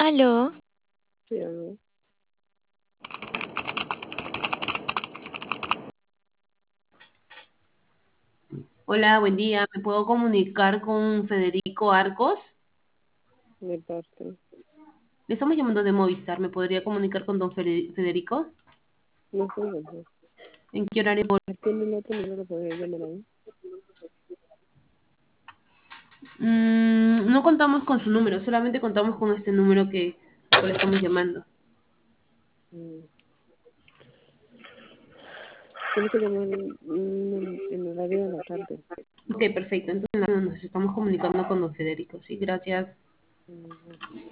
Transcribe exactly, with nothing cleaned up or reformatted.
Aló, Sí, algo. Hola, buen día. ¿Me puedo comunicar con Federico Arcos? De parte. Le estamos llamando de Movistar. ¿Me podría comunicar con don Fede- Federico? No sé, no sé. ¿En qué horario? por- ¿Tiene el otro número para llamar ahí? Mm, no contamos con su número, solamente contamos con este número que, que le estamos llamando. Mm. Tiene que llamar en, en, en horario de la tarde. Ok, perfecto. Entonces nos estamos comunicando con don Federico. Sí, gracias. Mm.